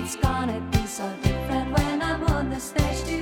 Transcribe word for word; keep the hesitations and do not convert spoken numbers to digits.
It's gonna be so different when I'm on the stage.